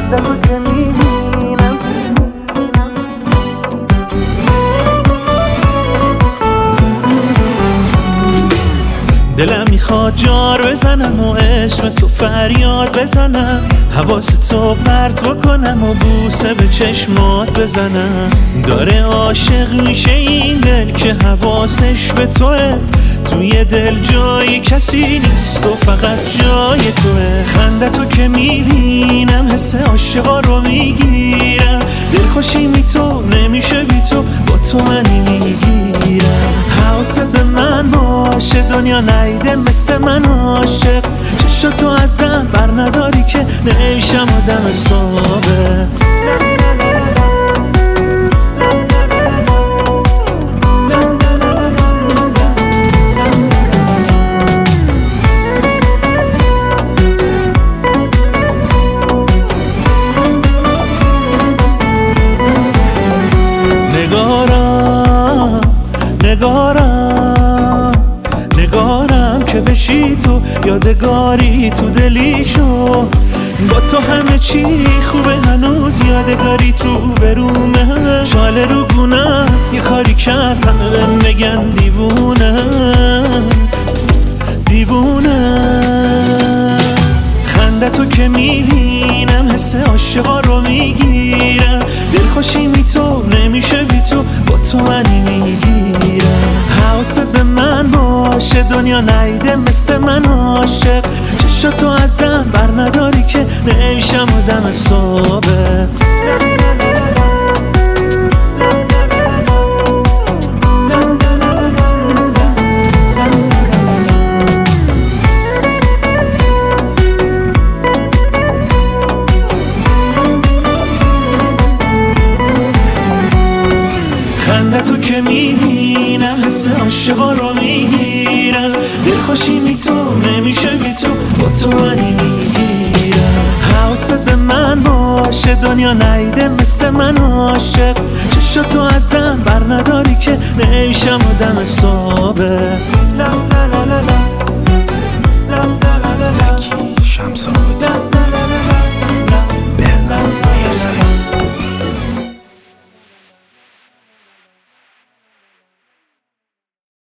خندتو که میبینم. دلم میخواد جار بزنم و اسم تو فریاد بزنم، حواس تو پرت بکنم و بوسه به چشمات بزنم. داره عاشق میشه این دل که حواسش به توه، توی دل جای کسی نیست و فقط جای توه. خندتو که میبینم حس عاشقا رو میگیرم، دلخوشی می تو نمیشه بی تو، با تو منی میگیرم. حواست به من باشه دنیا نیده مثل من عاشق، چشاتو ازم بر نداری که نمیشم آدم ثابت. نگارم که بشی تو یادگاری تو دلی شو، با تو همه چی خوبه هنوز یادگاری تو برومه. شاله رو گونت یه کاری کرد همه بهم بگن دیوونه دیوونه. خندتو که میبینم حس عاشقا رو میگیرم، دلخوشی می تو نمیشه بی تو، با تو منی میگیرم. حواست به من باشه دنیا نیده مثل من عاشق، چشاتو ازم بر نداری که نمیشم آدم ثابت. خندتو که میبینم حس عاشقا رو میگیرم، دلخوشی می تو نمیشه بی تو، با تو منی میگیرم. حواست به من باشه دنیا نیده مثل من عاشق، چشاتو ازم بر نداری که نمیشم آدم ثابت.